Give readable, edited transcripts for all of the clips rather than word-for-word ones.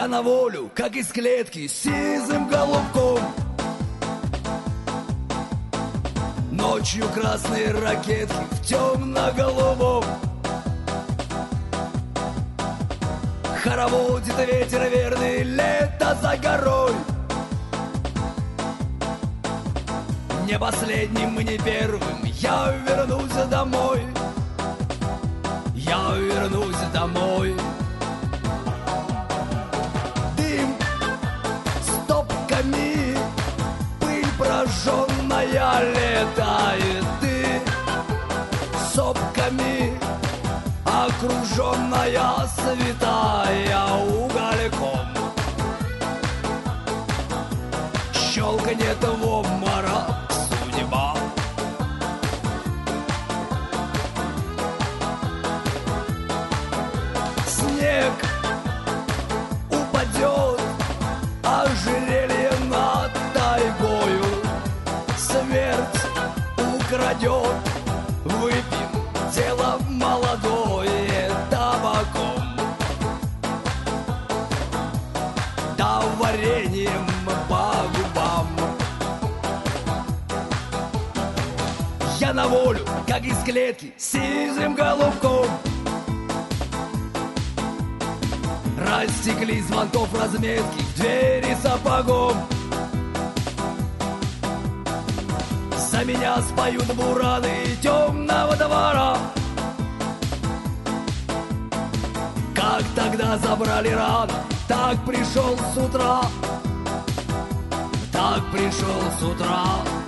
Я на волю, как из клетки, сизым голубком. Ночью красные ракетки в темно-голубом. Хороводит ветер верный, лето за горой. Не последним и не первым я вернусь домой. Я вернусь домой. Дым стопками, пыль прожженная летает. Ты сопками, окруженная святая угольком. Щелканет в обморок судьба. Снег упадет, ожерелье над тайгою. Смерть украдет, выпьем дело молодое табаком. Да вареньем по губам. Я на волю, как из клетки, сизым голубком. Растекли звонков разметки в двери сапогом. За меня споют бураны темного двора. Как тогда забрали рано, так пришел с утра. Так пришел с утра.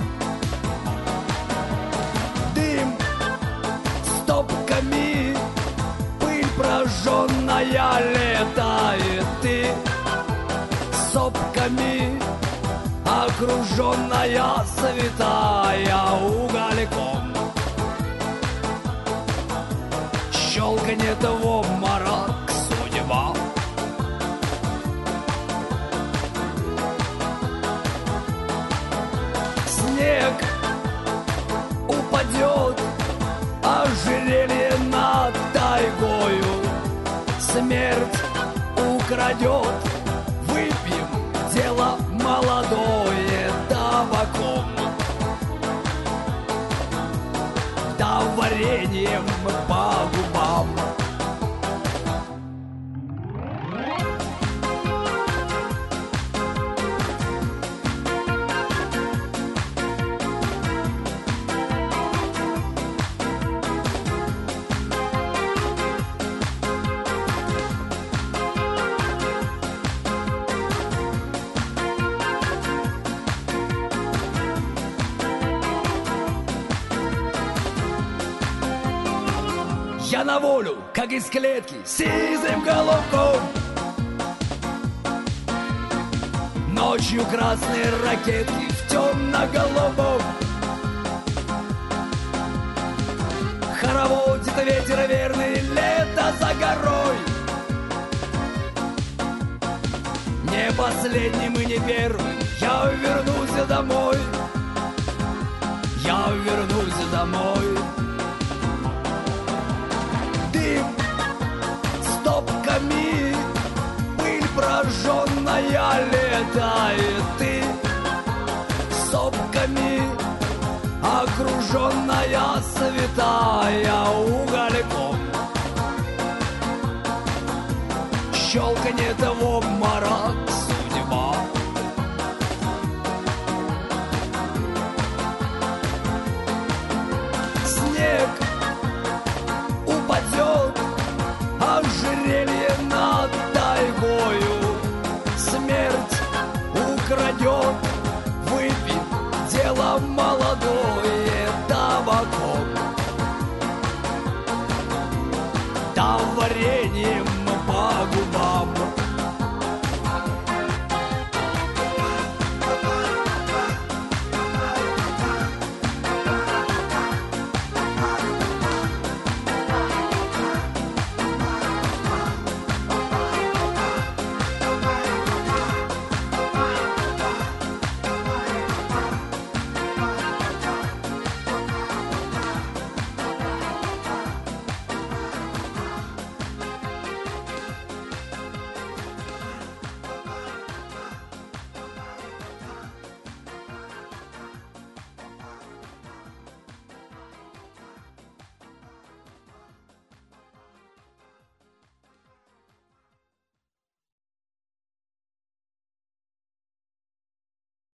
Дым стопками, пыль прожженная летает. Ты сопками, окруженная святая угольком. Щелканет в обморок судьба. Снег упадет, ожерелье над тайгою. Смерть украдет, выпьем дело молодое табаком. Да вареньем по губам. Я на волю, как из клетки, сизым голубком. Ночью красные ракетки в темно-голубом. Хороводит ветер верный, лето за горой. Не последним и не первым я вернусь домой. Я вернусь домой. Дым стопками, пыль прожженная летает. Ты сопками, окруженная святая угольком. Щелканет в